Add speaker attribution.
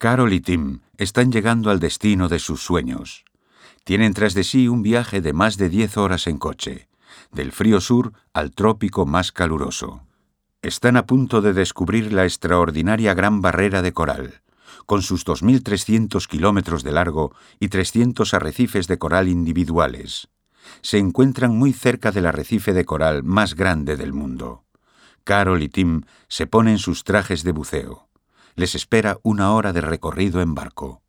Speaker 1: Carol y Tim están llegando al destino de sus sueños. Tienen tras de sí un viaje de más de 10 horas en coche, del frío sur al trópico más caluroso. Están a punto de descubrir la extraordinaria Gran Barrera de Coral, con sus 2.300 kilómetros de largo y 300 arrecifes de coral individuales. Se encuentran muy cerca del arrecife de coral más grande del mundo. Carol y Tim se ponen sus trajes de buceo. Les espera 1 hora de recorrido en barco.